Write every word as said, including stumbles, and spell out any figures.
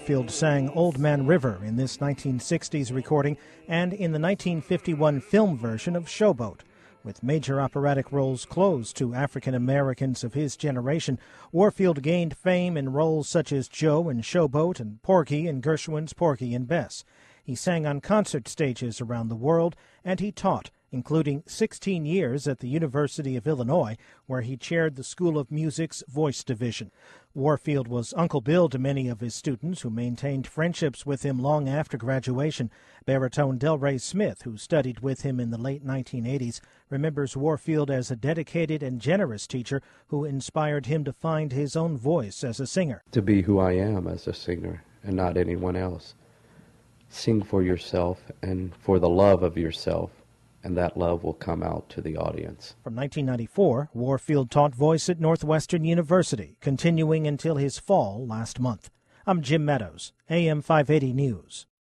Warfield sang Old Man River in this nineteen sixties recording and in the nineteen fifty-one film version of Showboat. With major operatic roles close to African Americans of his generation, Warfield gained fame in roles such as Joe in Showboat and Porgy in Gershwin's Porgy and Bess. He sang on concert stages around the world, and he taught, including sixteen years at the University of Illinois, where he chaired the School of Music's Voice Division. Warfield was Uncle Bill to many of his students, who maintained friendships with him long after graduation. Baritone Delray Smith, who studied with him in the late nineteen eighties, remembers Warfield as a dedicated and generous teacher who inspired him to find his own voice as a singer. To be who I am as a singer and not anyone else. Sing for yourself and for the love of yourself, and that love will come out to the audience. From nineteen ninety-four, Warfield taught voice at Northwestern University, continuing until his fall last month. I'm Jim Meadows, A M five eighty News.